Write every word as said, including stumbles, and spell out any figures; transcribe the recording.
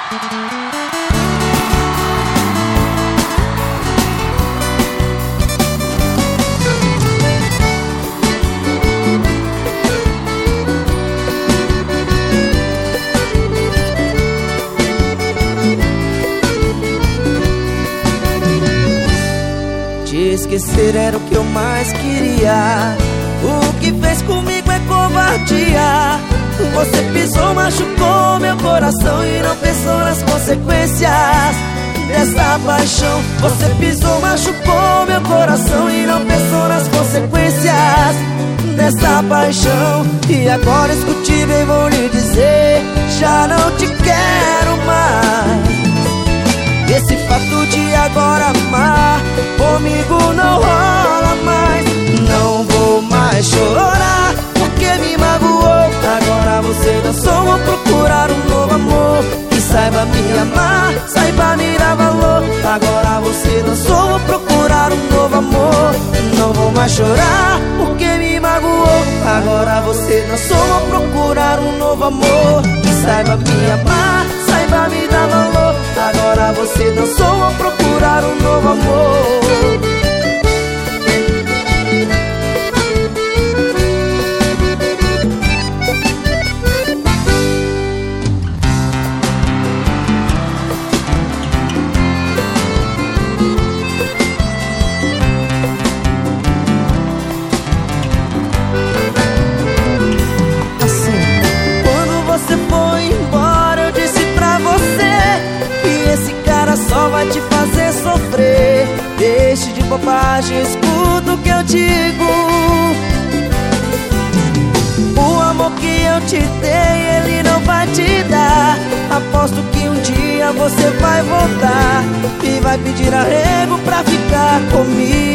Te esquecer era o que eu mais queria. O que fez comigo é covardia. Você pisou, machucou meu coração e não pensou nas consequências dessa paixão. Você pisou, machucou meu coração e não pensou nas consequências dessa paixão. E agora escutível e vou lhe dizer, já não te quero mais. Esse fato de agora amar comigo não rola mais. Não vou mais chorar porque me magoou. Agora você dançou, vou procurar um novo amor que saiba me amar, saiba me dar valor. Agora você dançou, vou procurar um novo amor. Não vou mais chorar porque me magoou. Agora você dançou, vou procurar um novo amor que saiba me amar, saiba me dar valor. Agora você dançou, vou procurar um novo amor. Só vai te fazer sofrer. Deixe de bobagem, escuta o que eu digo. O amor que eu te dei, ele não vai te dar. Aposto que um dia você vai voltar e vai pedir arrego pra ficar comigo.